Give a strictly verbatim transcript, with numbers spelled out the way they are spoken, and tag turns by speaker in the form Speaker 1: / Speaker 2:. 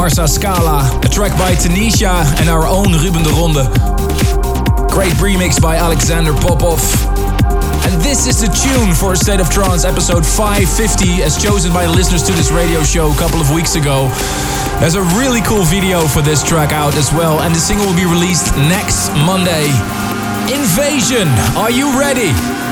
Speaker 1: Barça Scala, a track by Tanisha and our own Ruben de Ronde. Great remix by Alexander Popov. And this is the tune for State of Trance episode five fifty, as chosen by listeners to this radio show a couple of weeks ago. There's a really cool video for this track out as well, and the single will be released next Monday. Invasion, are you ready?